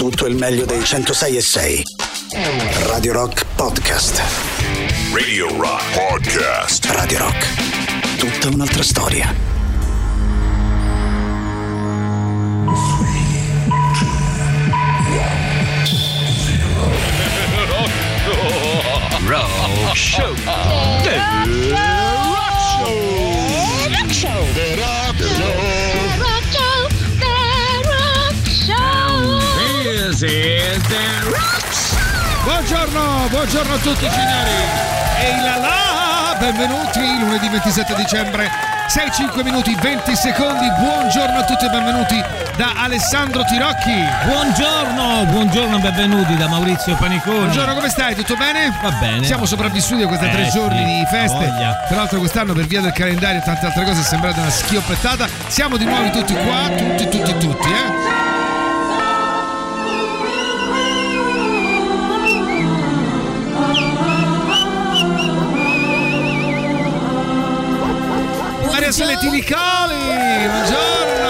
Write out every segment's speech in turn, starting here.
tutto il meglio dei 106.6. Radio Rock Podcast. Radio Rock Podcast. Radio Rock. Tutta un'altra storia. Rock Show. The Rock Show. Rock Show. The Rock Show. Rock Show. The Rock Show. This is The Rock Show. Buongiorno a tutti signori. Ehi là là, benvenuti lunedì 27 dicembre. 6-5 minuti 20 secondi. Buongiorno a tutti e benvenuti da Alessandro Tirocchi. Buongiorno, benvenuti da Maurizio Paniconi. Buongiorno, come stai? Tutto bene? Va bene. Siamo sopravvissuti a questi 3 giorni di feste. Tra l'altro quest'anno per via del calendario e tante altre cose è sembrata una schioppettata. Siamo di nuovo tutti qua, tutti, Maria Selettini Cali, buongiorno,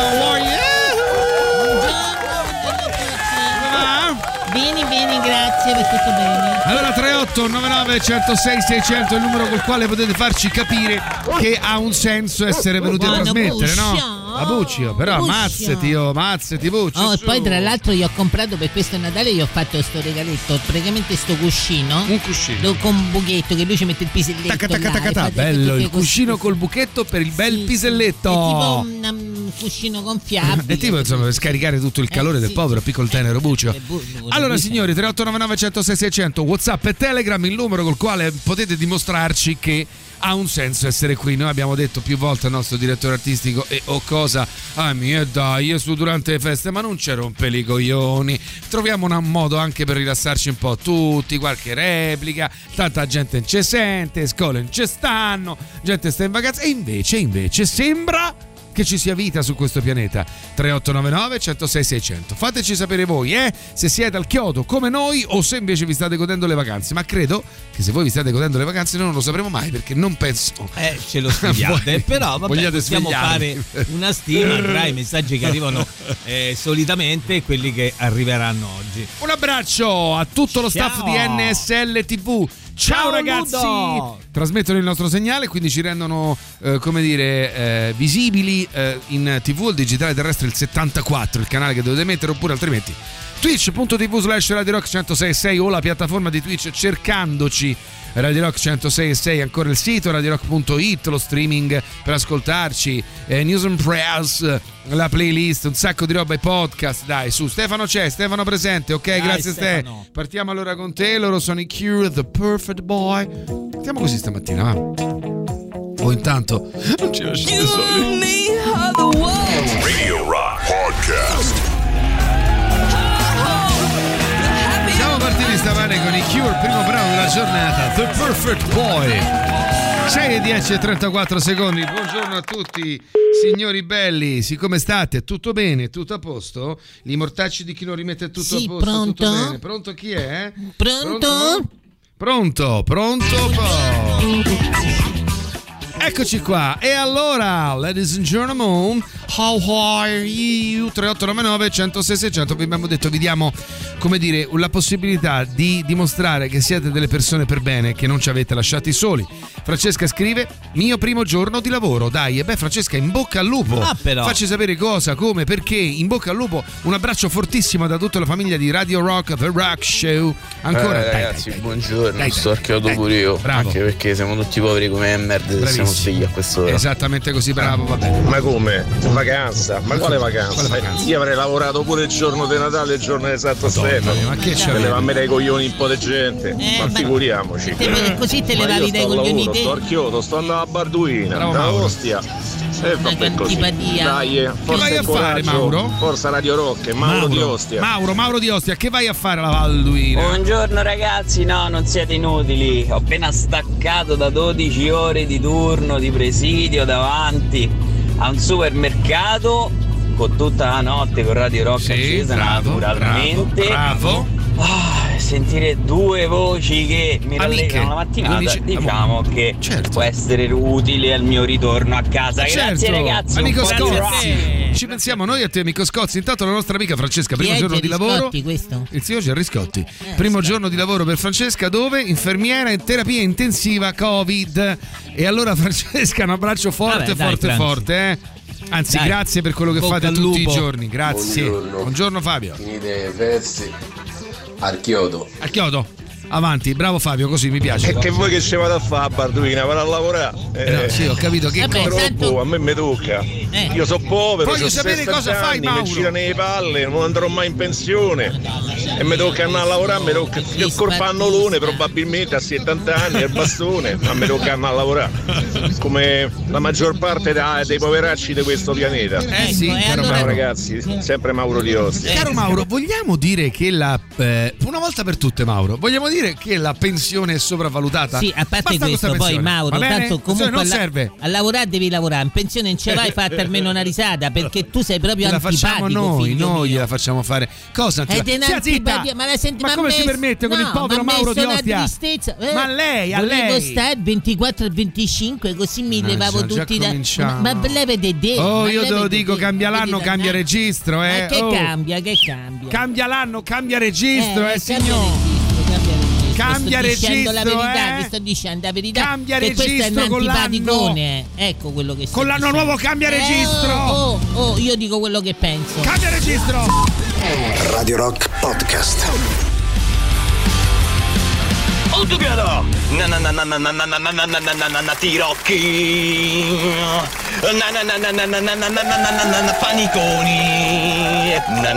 Bene, grazie, va tutto bene. Allora 38 99 106 600 è il numero col quale potete farci capire che ha un senso essere venuti a trasmettere, no? A Buccio, però ammazzati Buccio. Oh, e poi tra l'altro io ho comprato per questo Natale, io ho fatto sto regaletto, praticamente sto cuscino. Un cuscino con un buchetto che lui ci mette il piselletto. Bello, il cuscino col buchetto per il bel piselletto. È tipo un cuscino gonfiabile. È tipo insomma per scaricare tutto il calore del povero piccolo tenero Buccio. Allora signori, 3899 106 600 WhatsApp e Telegram, il numero col quale potete dimostrarci che ha un senso essere qui. Noi abbiamo detto più volte al nostro direttore artistico dai, su durante le feste, ma non ci rompe i coglioni, troviamo un modo anche per rilassarci un po' tutti, qualche replica, tanta gente non ci sente, scuole non ci stanno, gente sta in vacanza e invece sembra che ci sia vita su questo pianeta. 3899 106 600. Fateci sapere voi, se siete al chiodo come noi o se invece vi state godendo le vacanze. Ma credo che se voi vi state godendo le vacanze noi non lo sapremo mai, perché non penso ce lo studiate. Però vabbè, possiamo svegliarvi. fare una stima tra i messaggi che arrivano solitamente e quelli che arriveranno oggi. Un abbraccio a tutto lo staff di NSL TV. Ciao ragazzi! Ludo! Trasmettono il nostro segnale, quindi ci rendono visibili in TV il digitale terrestre il 74, il canale che dovete mettere, oppure altrimenti twitch.tv/Radio Rock 106.6 o la piattaforma di Twitch cercandoci Radio Rock 106.6, ancora il sito radiorock.it, lo streaming per ascoltarci, News and Press, la playlist, un sacco di roba e podcast. Dai, su, Stefano presente, ok? Dai, grazie Stefano. Stefano. Partiamo allora con te, loro sono i Cure, The Perfect Boy. Stiamo così stamattina, va? O intanto non ci lasciate soli. Radio Rock Podcast. Siamo partiti stamane con i Cure, primo brano della giornata, The Perfect Boy. 6:10 e 34 secondi. Buongiorno a tutti, signori belli. Come state? Tutto bene? Tutto a posto? Gli mortacci di chi non rimette tutto a posto? Pronto? Tutto bene? Pronto chi è? Pronto? Eccoci qua. E allora, ladies and gentlemen, how are you? 3899 106 600. Vi abbiamo detto, vi diamo, come dire, la possibilità di dimostrare che siete delle persone per bene, che non ci avete lasciati soli. Francesca scrive: mio primo giorno di lavoro. Dai, e beh Francesca, in bocca al lupo. Però Facci sapere cosa, come, perché. In bocca al lupo. Un abbraccio fortissimo da tutta la famiglia di Radio Rock, The Rock Show. Ancora ragazzi, buongiorno. Dai, sto archiato pure io. Bravo. Anche perché siamo tutti poveri come merda. Siamo svegli a quest'ora. Esattamente così, bravo, va bene. Ma come? Vacanza? Ma quale vacanza? Quale vacanza? Io avrei lavorato pure il giorno di Natale, il giorno esatto, Stefano. Ma che c'è? Me levami dai coglioni un po' di gente. Ma figuriamoci. Così te levavi dai coglioni te. Sto al chiodo, sto andando a Barduina, Bravo, da Mauro. Ostia. E vabbè così. antipatia. Dai, forza vai e a fare, coraggio. Mauro? Forza Radio Rock, Mauro di Ostia. Mauro di Ostia, che vai a fare alla Valduina? Buongiorno ragazzi, no, non siete inutili. Ho appena staccato da 12 ore di turno di presidio davanti a un supermercato con tutta la notte con Radio Rock accesa, naturalmente. Bravo. Sentire due voci che mi rallegrano la mattinata, diciamo che può essere utile al mio ritorno a casa. Grazie ragazzi, amico un po' di rock. Ci pensiamo noi a te, amico Scozzi. Intanto la nostra amica Francesca, primo giorno di lavoro. Questo? Il signor Gerry Scotti. Primo giorno di lavoro per Francesca, dove? Infermiera in terapia intensiva Covid. E allora Francesca, un abbraccio forte, forte. Anzi, dai, grazie per quello che fate tutti i giorni. Grazie. Buongiorno Fabio. Finite versi al chiodo. Avanti, bravo Fabio, così mi piace. E che voi che ci vado a fare a Barduina? Vado a lavorare. No, sì, ho capito che troppo, a me mi tocca. Io sono povero, voglio sapere cosa fai, Mauro. Mi girano le palle, non andrò mai in pensione. E mi tocca andare a lavorare, mi tocca il corpannolone, probabilmente a 70 anni, il bastone, ma mi tocca andare a lavorare. Come la maggior parte dei poveracci di questo pianeta. Sì, caro Mauro, ragazzi, sempre Mauro di Ostia. Caro Mauro, vogliamo dire che una volta per tutte, Mauro, vogliamo dire che la pensione è sopravvalutata? Sì, a parte questo, poi Mauro, tanto comunque non serve. A lavorare devi lavorare, in pensione non ce vai, fate almeno una risata, perché tu sei proprio antipatico. La facciamo noi gliela facciamo fare. Cosa? Ma la senti, ma come si permette con il povero Mauro di Ostia? Ma lei, a lei. Volevo stare 24 e 25, così mi levavo tutti da. Ma lei vede io te lo dico, cambia l'anno, cambia registro, Ma che cambia? Cambia l'anno, cambia registro, signor. Cambia registro, ti sto dicendo la verità. Cambia che registro con l'anno. Ecco quello che sto con l'anno dicendo. Nuovo cambia registro. Io dico quello che penso. Cambia registro. Radio Rock Podcast. Autopiano! Tirocchi! Paniconi!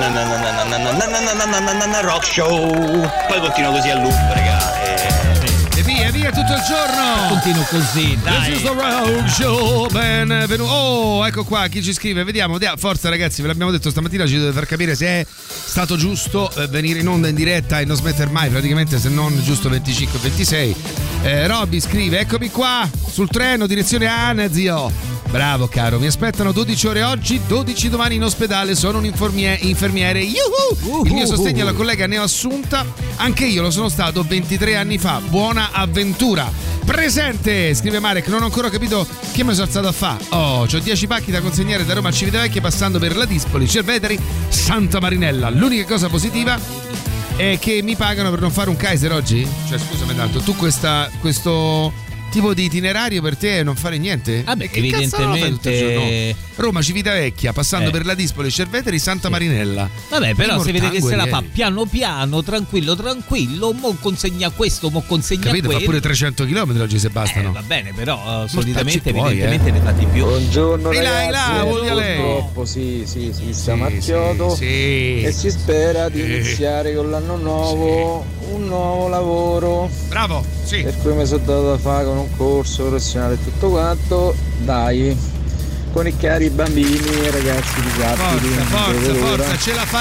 Rock show! Poi continua così a loop, raga. E via tutto il giorno! Continuo così, dai! This is the Rock Show! Benvenuto! Oh, ecco qua chi ci scrive, vediamo. Forza ragazzi, ve l'abbiamo detto stamattina, ci dovete far capire se è stato giusto venire in onda in diretta e non smettere mai, praticamente, se non giusto 25-26. Robby scrive, eccomi qua sul treno direzione Anzio. Bravo caro, mi aspettano 12 ore oggi, 12 domani in ospedale, sono un infermiere. Il mio sostegno alla collega neoassunta, anche io lo sono stato 23 anni fa. Buona avventura. Presente, scrive Marek, non ho ancora capito che mi sono alzato a fa. C'ho 10 pacchi da consegnare da Roma a Civitavecchia, passando per la Dispoli, Cerveteri, Santa Marinella. L'unica cosa positiva è che mi pagano per non fare un Kaiser oggi? Cioè, scusami tanto, tu questo tipo di itinerario per te è non fare niente? Vabbè, evidentemente Roma, Civitavecchia, passando per la Dispoli, Cerveteri, Santa Marinella. Vabbè, però si vede che se la fa piano piano, tranquillo, mo consegna questo, mo consegna capito, quello. Fa pure 300 km oggi se bastano. Va bene, però solitamente evidentemente ne fa di più. Buongiorno ragazzi, purtroppo sì, siamo a Chiodo e si spera di iniziare con l'anno nuovo un nuovo lavoro. Bravo, sì. Per cui mi sono dato da fare con un corso professionale e tutto quanto. Dai, con i cari bambini e ragazzi disabili. Forza, ce la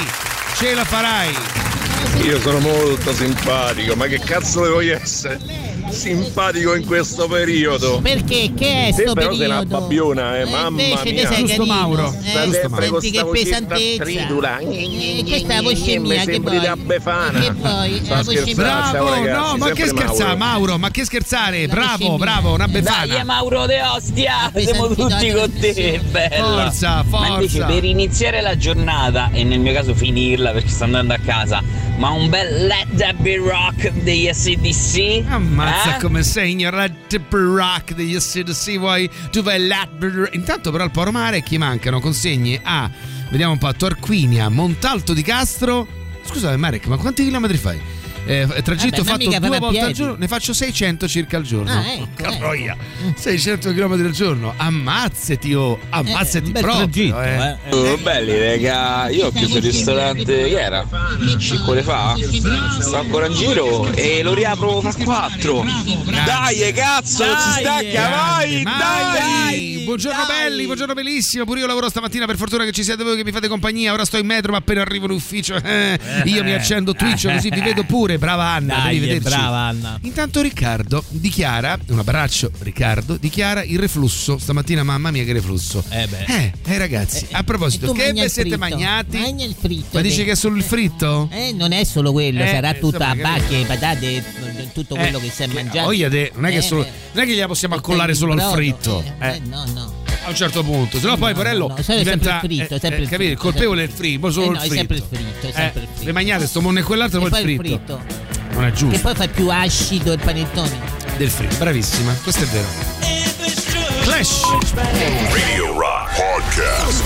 farai. Io sono molto simpatico, ma che cazzo devo essere? Simpatico in questo periodo. Perché? Che è sto però periodo? sei una babbiona, mamma mia. Giusto Mauro. Senti che pesantezza. Stridula. Questa è la voce mia, che sembri poi. da Befana. Che poi? La voce mia. Bravo, ragazzi, no, ma che scherzare, Mauro, ma che scherzare? Bravo, una Befana. Dai Mauro De Ostia, siamo tutti con te, bella. Forza. Ma invece per iniziare la giornata, e nel mio caso finirla perché sto andando a casa, ma un bel Let That Be Rock degli AC/DC. Ammazza come sei ignorante per rock degli AC/DC, vuoi? Tu vai intanto però al Poro Mare chi mancano consegne a, vediamo un po', Torquinia, Montalto di Castro. Scusate Marek, ma quanti chilometri fai? Tragitto fatto 2 volte al giorno, ne faccio 600 circa al giorno. Caroia, 600 km al giorno, ammazzati proprio. Tragitto, belli raga, io ho chiuso il ristorante che era 5 ore fa, sto ancora in giro e lo riapro fra 4. Dai cazzo, non si stacca, vai. Buongiorno belli, buongiorno bellissimo. Pure io lavoro stamattina, per fortuna che ci siete voi che mi fate compagnia. Ora sto in metro, ma appena arrivo in ufficio io mi accendo Twitch così vi vedo pure. Brava Anna, devi vederci. Brava Anna. Intanto Riccardo dichiara, un abbraccio Riccardo, dichiara il reflusso. Stamattina mamma mia che reflusso. Ragazzi, a proposito, che vi siete mangiati? Magna il fritto. Ma dici che è solo il fritto? Non è solo quello, sarà tutta bacche, patate, tutto quello che si è mangiato. Non è che gliela possiamo accollare solo al fritto. No. a un certo punto, sennò poi Porello diventa fritto, capire, il colpevole è il fritto, solo il fritto. È sempre il fritto, le magnate sto monno e quell'altro, poi il fritto. Non è giusto. Che poi fa più acido il panettone del fritto. Bravissima, questo è vero. Clash Radio Rock Podcast.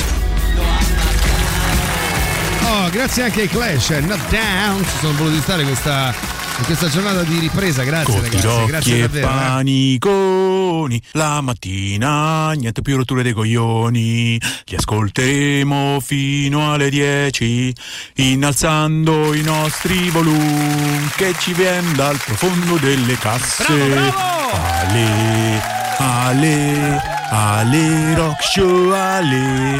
Oh, grazie anche ai Clash, Not Down, ci sono voluti stare in questa giornata di ripresa, grazie ragazzi, grazie davvero. Paniconi, la mattina niente più rotture dei coglioni, li ascolteremo fino alle 10, innalzando i nostri volumi che ci viene dal profondo delle casse. Bravo! Ale rock show, ale.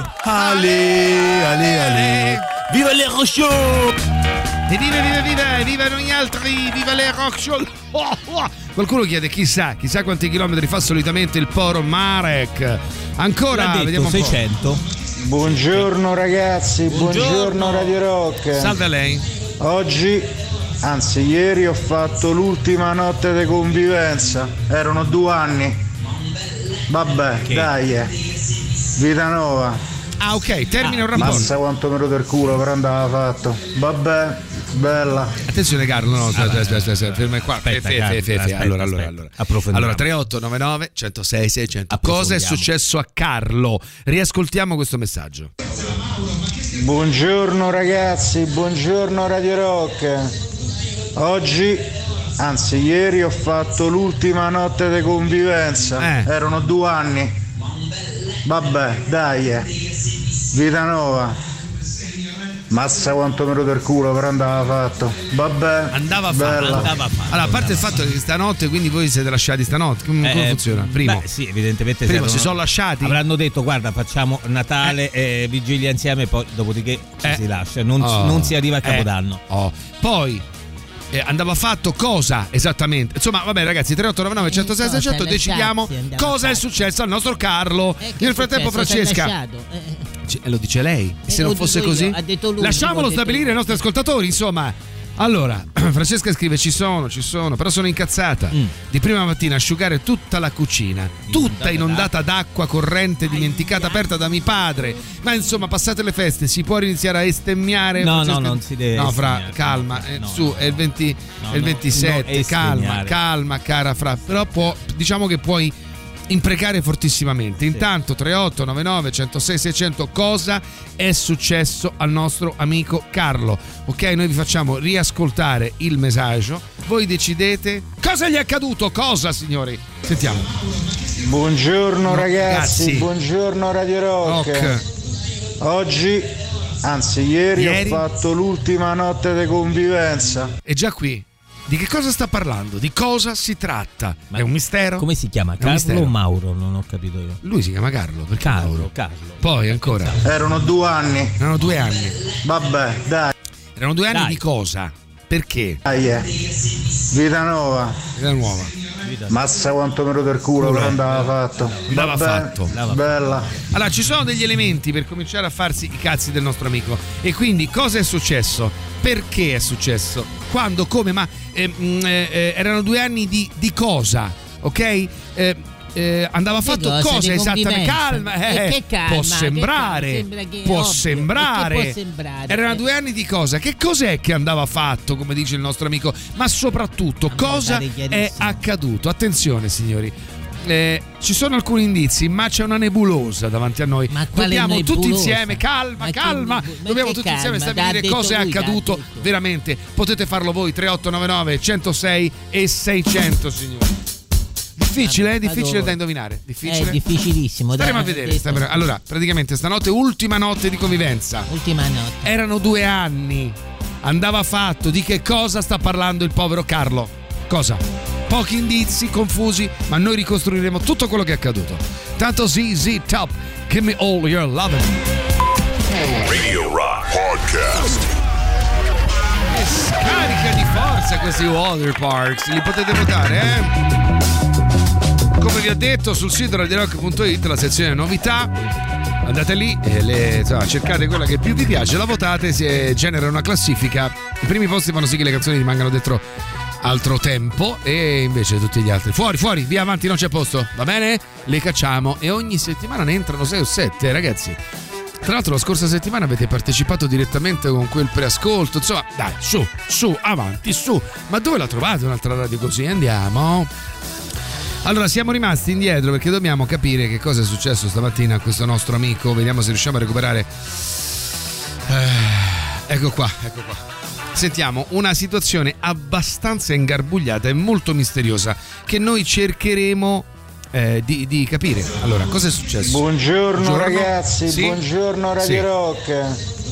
Viva le rock show! E viva noi altri, viva le rock show! Qualcuno chiede chissà quanti chilometri fa solitamente il Poro Marek. Ancora, detto, vediamo un 600. po'. Buongiorno ragazzi, buongiorno Radio Rock. Salve a lei. Oggi, anzi ieri, ho fatto l'ultima notte di convivenza. Erano 2 anni. Vabbè, dai, vita nuova. Ah, ok, termina un rapporto. Massa quanto mi rode il culo, però andava fatto. Vabbè, bella. Attenzione Carlo, no, aspetta, ferma qua. Allora. Allora 3899 106 600. Cosa è successo a Carlo? Riascoltiamo questo messaggio. Buongiorno ragazzi, buongiorno Radio Rock. Oggi, anzi ieri, ho fatto l'ultima notte di convivenza. Erano 2 anni. Vabbè, dai, vita nuova. Massa quanto mi rode il culo, però andava fatto. Vabbè, andava fatto. Allora, a parte il fatto che stanotte, quindi voi siete lasciati stanotte, come funziona? Primo, sì, evidentemente si sono lasciati. Avranno detto guarda, facciamo Natale e vigilia insieme, poi dopodiché si lascia, non si arriva a Capodanno. Poi andava fatto cosa esattamente? Insomma, vabbè ragazzi, 3899 106 600, decidiamo cosa è successo al nostro Carlo. Nel frattempo Francesca lo dice lei, se non fosse così lasciamolo stabilire ai nostri ascoltatori, insomma. Allora, Francesca scrive ci sono, però sono incazzata. Di prima mattina asciugare tutta la cucina, tutta inondata d'acqua corrente, dimenticata aperta da mio padre. Ma insomma, passate le feste, si può iniziare a estemmiare? No, non si deve. No, Fra, calma, su, è il 27, calma, cara Fra. Però diciamo che puoi imprecare fortissimamente. Intanto 3899 106 600, cosa è successo al nostro amico Carlo? Ok, noi vi facciamo riascoltare il messaggio, voi decidete cosa gli è accaduto. Cosa, signori? Sentiamo. Buongiorno ragazzi, buongiorno Radio Rock. Oggi, anzi ieri ho fatto l'ultima notte di convivenza. E già qui di che cosa sta parlando? Di cosa si tratta? È un mistero? Come si chiama? Carlo o Mauro? Non ho capito io. Lui si chiama Carlo. Perché Carlo. Poi ancora. Erano 2 anni. Vabbè, dai. Erano 2 anni di cosa? Perché? Dai, vita nuova. Massa quanto mi rode il culo, però andava fatto. Bella. Allora, ci sono degli elementi per cominciare a farsi i cazzi del nostro amico. E quindi cosa è successo? Perché è successo? Quando? Come? Ma erano 2 anni di cosa? Ok? Andava fatto cosa esattamente? Calma, può sembrare. Erano 2 anni di cosa? Che cos'è che andava fatto, come dice il nostro amico? Ma soprattutto cosa è accaduto? Attenzione signori, ci sono alcuni indizi, ma c'è una nebulosa davanti a noi. Dobbiamo tutti insieme, calma, dobbiamo tutti insieme stabilire cosa è accaduto veramente. Potete farlo voi, 3899 106 e 600, signori. Difficile da indovinare. È difficilissimo. Staremo a vedere. Allora, praticamente stanotte, ultima notte di convivenza. Erano 2 anni. Andava fatto. Di che cosa sta parlando il povero Carlo? Cosa? Pochi indizi, confusi, ma noi ricostruiremo tutto quello che è accaduto. Tanto ZZ Top, give me all your loving. Radio Rock Podcast. Che scarica di forza questi Water Parks. Li potete votare, Come vi ho detto, sul sito radiorock.it, la sezione novità, andate lì e cercate quella che più vi piace, la votate, genera una classifica. I primi posti fanno sì che le canzoni rimangano dentro altro tempo, e invece tutti gli altri fuori, via avanti, non c'è posto, va bene? Le cacciamo e ogni settimana ne entrano 6 o 7, ragazzi. Tra l'altro la scorsa settimana avete partecipato direttamente con quel preascolto, insomma, dai, su, avanti, su. Ma dove la trovate un'altra radio così? Andiamo. Allora, siamo rimasti indietro perché dobbiamo capire che cosa è successo stamattina a questo nostro amico. Vediamo se riusciamo a recuperare. Ecco qua. Sentiamo una situazione abbastanza ingarbugliata e molto misteriosa che noi cercheremo di capire. Allora, cosa è successo? Buongiorno ragazzi, sì? Buongiorno Radio Rock.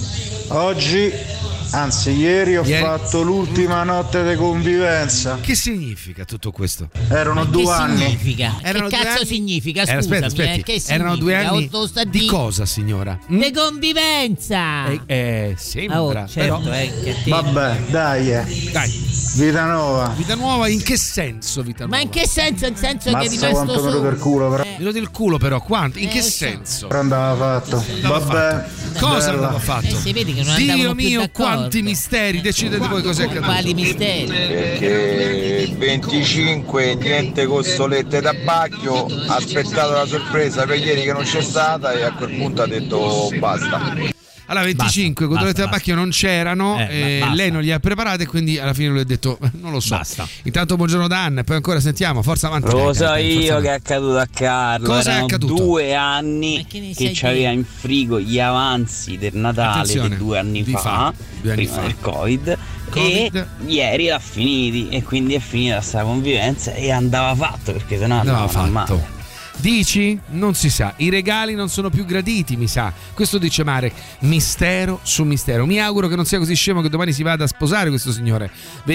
Ieri ho fatto l'ultima notte di convivenza. Che significa tutto questo? Erano 2 anni. Significa? Che cazzo significa? Scusami, aspetti. Che significa? Erano 2 anni di cosa, signora? Di convivenza. Sembra. Certo, però. Vabbè, dai. Vita nuova in che senso vita nuova? Ma in che senso? In senso Mazza, che è rimasto quanto solo del culo, però. Meno del culo però, quanto? In che senso? Andava fatto. Vabbè. Cosa andava fatto? Si vede che non Dio più mio, d'accordo. quanti misteri, decidete voi cos'è accaduto. Quali misteri? Perché il 25 niente costolette tabacchio, ha aspettato la sorpresa per ieri che non c'è stata e a quel punto ha detto basta. Allora 25 cotolette da pacchio non c'erano, lei non li ha preparate, quindi alla fine lui ha detto non lo so. Basta. Intanto buongiorno Dan, poi ancora sentiamo, forza avanti. Lo so io che è accaduto a Carlo. Cosa è erano accaduto? 2 anni che c'aveva in frigo gli avanzi del Natale. Attenzione, di 2 anni fa, prima del Covid. E ieri l'ha finiti e quindi è finita sta convivenza e andava fatto, perché sennò andava fatto. Dici? Non si sa. I regali non sono più graditi, mi sa. Questo dice Marek. Mistero su mistero. Mi auguro che non sia così scemo che domani si vada a sposare questo signore.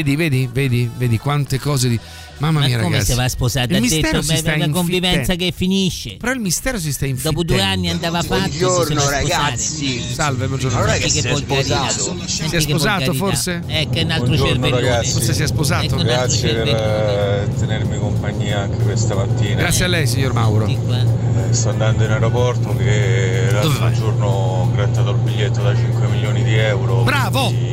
Vedi quante cose di... Mamma mia, come ragazzi. si va a sposare? Il Ha mistero detto si sta una convivenza che finisce. Però il mistero si sta infittendo. Dopo 2 anni andava fatto. Buongiorno ragazzi. Salve, buongiorno. Allora che si è sposato. Si è sposato forse? Che è un altro cervellone. Forse si è sposato. Grazie per tenermi compagnia anche questa mattina. Grazie a lei, signor Mauro. Sto andando in aeroporto che l'altro giorno ho grattato il biglietto da 5 milioni di euro. Bravo!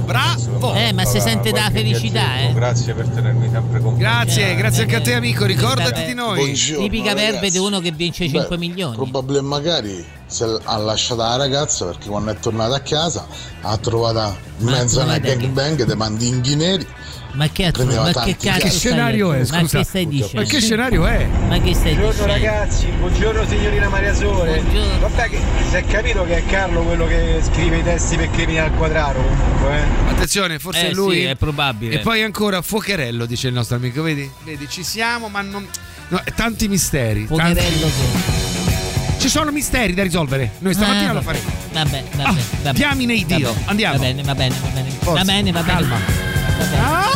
Ma si sente da felicità, Grazie per tenermi sempre compagnia. Grazie anche a te, amico, ricordati di noi. Buongiorno, tipica verve di uno che vince 5 milioni. Probabilmente magari ha lasciato la ragazza perché quando è tornata a casa ha trovato in mezzo a una gangbang dei mandinghi neri. Ma che scenario è? Scusa. Ma che stai dicendo? Ma che scenario è? Ma che stai Buongiorno dicendo? ragazzi, buongiorno signorina Maria Sole. Vabbè, che si è capito che è Carlo quello che scrive i testi per crimini al quadraro comunque. Attenzione, forse è lui. Sì, è probabile. E poi ancora Fuocherello, dice il nostro amico. Vedi, ci siamo, ma non. No, tanti misteri. Fuocherello Ci sono misteri da risolvere. Noi stamattina lo faremo. Vabbè. Diamine in Dio. Andiamo. Va bene. Forza, Va bene. calma.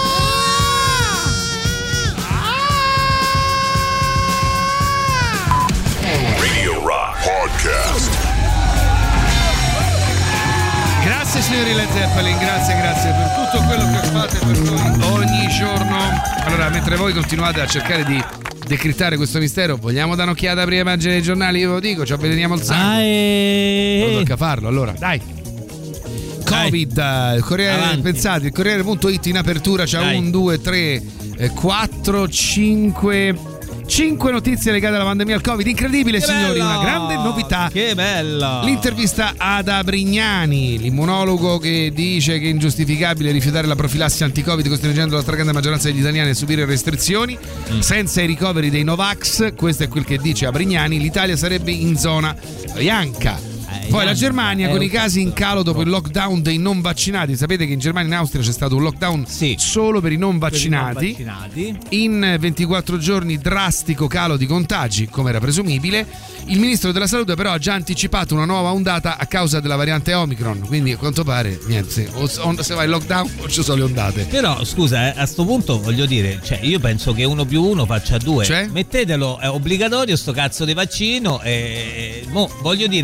Radio Rock Podcast. Grazie signori Led Zeppelin, grazie per tutto quello che fate per noi ogni giorno. Allora, mentre voi continuate a cercare di decrittare questo mistero, vogliamo dare un'occhiata prima di mangiare i giornali? Io ve lo dico, ci avveleniamo il sangue. Non tocca farlo, allora, dai. Covid, il Corriere, pensate, il Corriere.it in apertura c'ha 1, 2, 3, 4, 5 notizie legate alla pandemia al Covid. Incredibile, signori, una grande novità. Che bella! L'intervista ad Abrignani, l'immunologo che dice che è ingiustificabile rifiutare la profilassi anti-Covid, costringendo la stragrande maggioranza degli italiani a subire restrizioni senza i ricoveri dei Novax. Questo è quel che dice Abrignani. L'Italia sarebbe in zona bianca. Poi la Germania con i casi in calo dopo il lockdown dei non vaccinati. Sapete che in Germania e in Austria c'è stato un lockdown solo per i non vaccinati. In 24 giorni drastico calo di contagi, come era presumibile. Il ministro della salute però ha già anticipato una nuova ondata a causa della variante Omicron. Quindi a quanto pare niente, se va in lockdown o ci sono le ondate. Però scusa, a sto punto voglio dire, cioè io penso che 1 più 1 faccia 2. Cioè? Mettetelo, è obbligatorio sto cazzo di vaccino e voglio dire,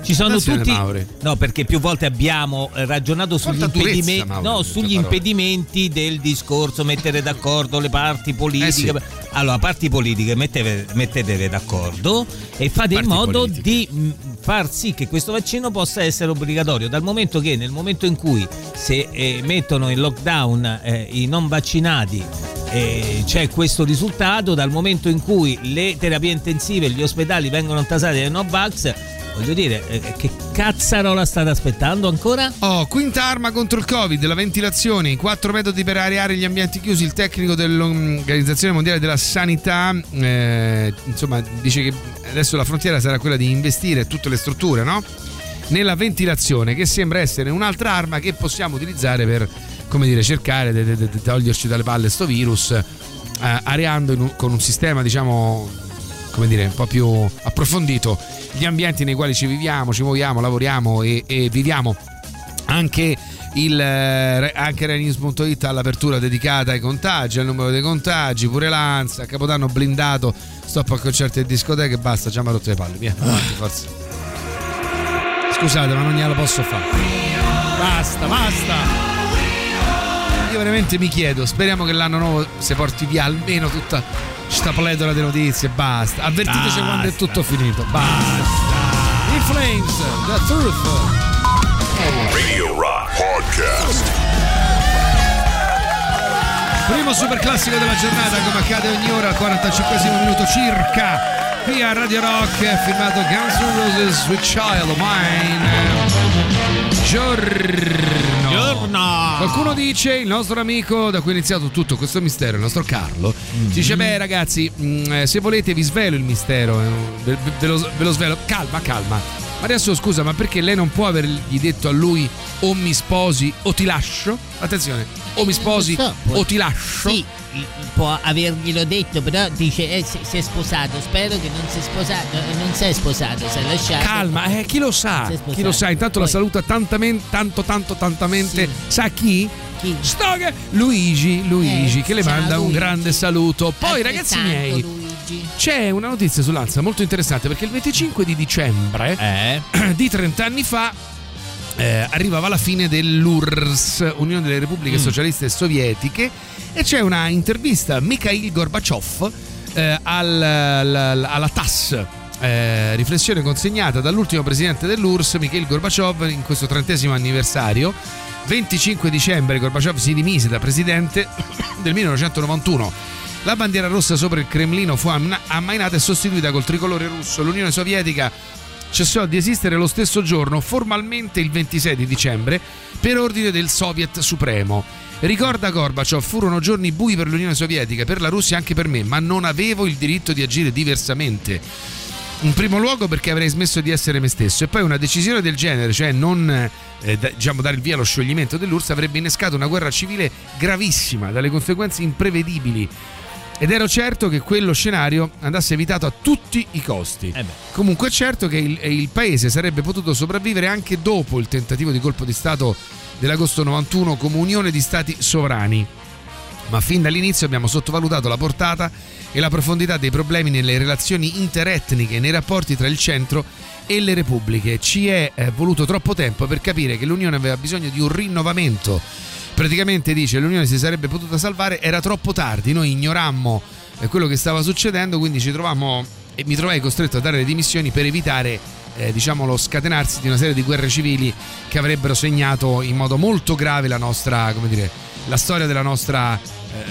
Ci sono tutti. No, perché più volte abbiamo ragionato sugli impedimenti del discorso, mettere d'accordo le parti politiche. Allora, parti politiche, mettetevi d'accordo e fate in modo di far sì che questo vaccino possa essere obbligatorio, dal momento che nel momento in cui se mettono in lockdown i non vaccinati c'è questo risultato, dal momento in cui le terapie intensive e gli ospedali vengono tasati dai Novax, voglio dire, che cazzarola state aspettando ancora? Quinta arma contro il Covid, la ventilazione, i 4 metodi per areare gli ambienti chiusi. Il tecnico dell'Organizzazione Mondiale della Sanità insomma dice che adesso la frontiera sarà quella di investire tutte le strutture, no? Nella ventilazione, che sembra essere un'altra arma che possiamo utilizzare per, come dire, cercare di toglierci dalle palle sto virus, areando con un sistema, diciamo, come dire, un po' più approfondito gli ambienti nei quali ci viviamo, ci muoviamo, lavoriamo e viviamo. Anche Renews.it ha l'apertura dedicata ai contagi, al numero dei contagi, pure l'ANSA, Capodanno blindato, stop a concerti e discoteche, basta, già mi ha rotto le palle, via, avanti, forza. Scusate, ma non gliela posso fare. Basta. Io veramente mi chiedo, speriamo che l'anno nuovo si porti via almeno tutta sta pletora di notizie, basta. Avvertiteci quando è tutto finito, basta. In Flames, The Truth. Radio Rock Podcast. Primo super classico della giornata, come accade ogni ora al 45esimo minuto circa. Qui a Radio Rock, firmato Guns N' Roses, Sweet Child of Mine. Giorno. Qualcuno dice, il nostro amico da cui è iniziato tutto questo mistero, il nostro Carlo, dice: beh ragazzi, se volete vi svelo il mistero, ve lo svelo. Calma. Maria So, scusa, ma perché lei non può avergli detto a lui o mi sposi o ti lascio? Attenzione, o mi sposi o ti lascio? Sì, può averglielo detto, però dice si è sposato, spero che non si è sposato, si è lasciato. Calma, chi lo sa? Chi lo sa? Intanto la saluta tantamente. Sì. Sa chi? Stoga Luigi che le manda un grande saluto. Poi ragazzi miei, Luigi, c'è una notizia sull'Ansa molto interessante, perché il 25 di dicembre di 30 anni fa arrivava la fine dell'URSS, Unione delle Repubbliche Socialiste Sovietiche, e c'è una intervista a Mikhail Gorbaciov alla TASS, riflessione consegnata dall'ultimo presidente dell'URSS, Mikhail Gorbaciov, in questo 30° anniversario. 25 dicembre Gorbaciov si dimise da presidente del 1991. La bandiera rossa sopra il Cremlino fu ammainata e sostituita col tricolore russo. L'Unione Sovietica cessò di esistere lo stesso giorno, formalmente il 26 di dicembre, per ordine del Soviet Supremo. Ricorda Gorbaciov: furono giorni bui per l'Unione Sovietica, per la Russia e anche per me, ma non avevo il diritto di agire diversamente. In primo luogo perché avrei smesso di essere me stesso, e poi una decisione del genere, cioè non dare il via allo scioglimento dell'URSS, avrebbe innescato una guerra civile gravissima, dalle conseguenze imprevedibili, ed ero certo che quello scenario andasse evitato a tutti i costi. Comunque è certo che il paese sarebbe potuto sopravvivere anche dopo il tentativo di colpo di stato dell'agosto 91 come unione di stati sovrani, ma fin dall'inizio abbiamo sottovalutato la portata e la profondità dei problemi nelle relazioni interetniche e nei rapporti tra il centro e le repubbliche. Ci è voluto troppo tempo per capire che l'Unione aveva bisogno di un rinnovamento. Praticamente, dice, l'Unione si sarebbe potuta salvare, era troppo tardi, noi ignorammo quello che stava succedendo, quindi mi trovai costretto a dare le dimissioni per evitare lo scatenarsi di una serie di guerre civili che avrebbero segnato in modo molto grave la nostra, la storia della nostra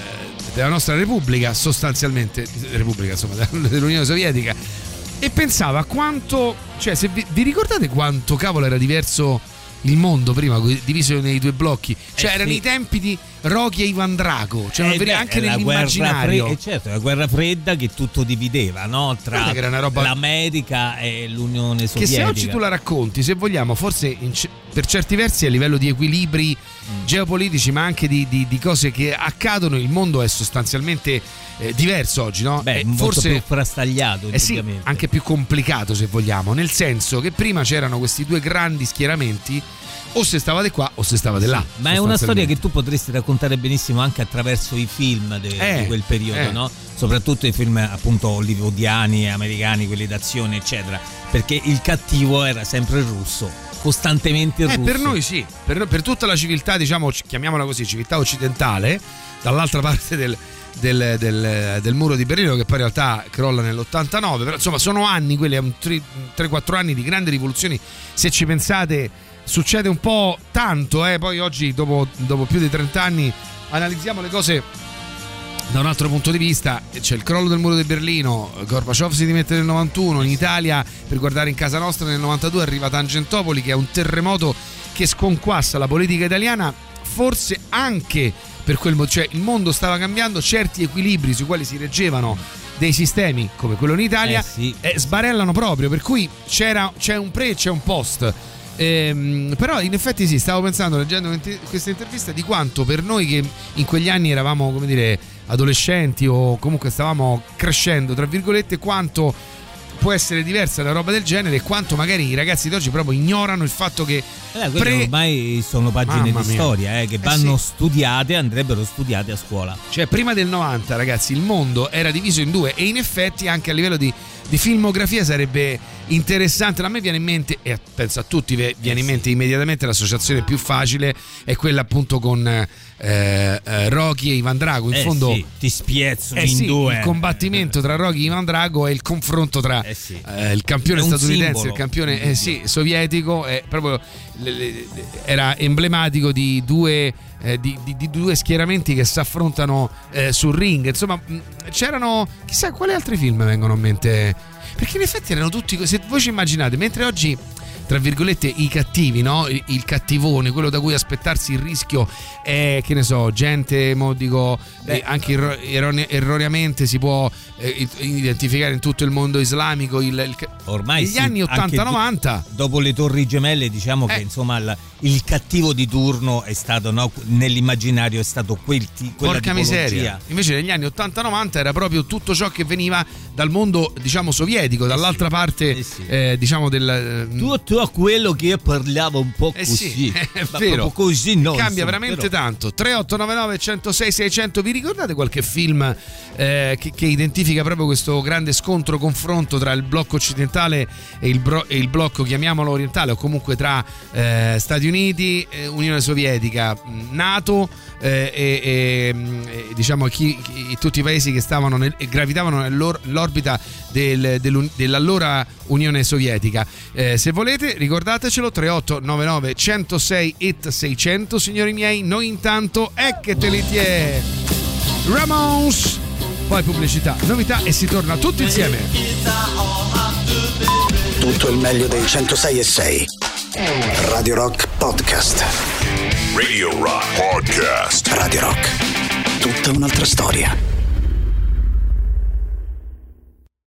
Repubblica, sostanzialmente Repubblica, insomma, dell'Unione Sovietica. E pensava quanto, cioè, se vi ricordate quanto cavolo era diverso il mondo prima, diviso nei due blocchi, cioè erano i tempi di Rocky e Ivan Drago, cioè anche nell'immaginario. Certo, la guerra fredda che tutto divideva, no? Tra l'America e l'Unione Sovietica. Che se oggi tu la racconti, se vogliamo, forse per certi versi a livello di equilibri geopolitici, ma anche di cose che accadono, il mondo è sostanzialmente diverso oggi, no? Forse più frastagliato, sì, anche più complicato, se vogliamo, nel senso che prima c'erano questi due grandi schieramenti o se stavate qua o se stavate là. Ma è una storia che tu potresti raccontare benissimo anche attraverso i film di quel periodo, no? Soprattutto i film appunto hollywoodiani, americani, quelli d'azione eccetera, perché il cattivo era sempre il russo, costantemente il russo. Per noi sì, per tutta la civiltà, diciamo, chiamiamola così, civiltà occidentale, dall'altra parte del muro di Berlino, che poi in realtà crolla nell'89, però insomma sono anni, quelli 3-4 anni di grandi rivoluzioni, se ci pensate succede un po' tanto, poi oggi dopo più di 30 anni analizziamo le cose da un altro punto di vista. C'è il crollo del muro di Berlino, Gorbaciov si dimette nel 91, in Italia, per guardare in casa nostra, nel 92 arriva Tangentopoli, che è un terremoto che sconquassa la politica italiana, forse anche per quel motivo, cioè il mondo stava cambiando, certi equilibri sui quali si reggevano dei sistemi come quello in Italia sbarellano proprio, per cui c'è un pre e c'è un post. Però in effetti sì, stavo pensando, leggendo questa intervista, di quanto per noi che in quegli anni eravamo, come dire, adolescenti o comunque stavamo crescendo tra virgolette, quanto può essere diversa da roba del genere e quanto magari i ragazzi di oggi proprio ignorano il fatto che ormai sono pagine di storia che vanno studiate, andrebbero studiate a scuola. Cioè prima del 90, ragazzi, il mondo era diviso in due, e in effetti anche a livello di filmografia sarebbe interessante. A me viene in mente, e penso a tutti viene in mente immediatamente, l'associazione più facile è quella appunto con Rocky e Ivan Drago. In fondo ti spiezzano in due. Il combattimento tra Rocky e Ivan Drago è il confronto tra il campione statunitense e il campione sovietico, è proprio, era emblematico di due schieramenti che si affrontano sul ring. Insomma, c'erano, chissà quali altri film vengono a mente, perché in effetti erano tutti, se voi ci immaginate, mentre oggi tra virgolette i cattivi, no? Il cattivone, quello da cui aspettarsi il rischio è, che ne so, gente, anche erroneamente si può identificare in tutto il mondo islamico ormai negli anni 80-90, dopo le Torri Gemelle, diciamo che insomma il cattivo di turno è stato, no, nell'immaginario è stato quella porca tipologia. Miseria. Invece negli anni 80-90 era proprio tutto ciò che veniva dal mondo, diciamo, sovietico, dall'altra parte diciamo del tutto a quello che parlava un po' così. È vero, così no, cambia veramente tanto. 3899 106 600, vi ricordate qualche film che identifica proprio questo grande scontro, confronto tra il blocco occidentale e il blocco, chiamiamolo orientale, o comunque tra Stati Uniti, Unione Sovietica, NATO e diciamo tutti i paesi che gravitavano nell'orbita dell'allora Unione Sovietica. Se volete ricordatecelo, 3899 106 600. Signori miei, noi intanto eccote tie Ramones, poi pubblicità, novità e si torna tutti insieme. Tutto il meglio dei 106.6 Radio Rock Podcast. Radio Rock Podcast. Radio Rock, tutta un'altra storia.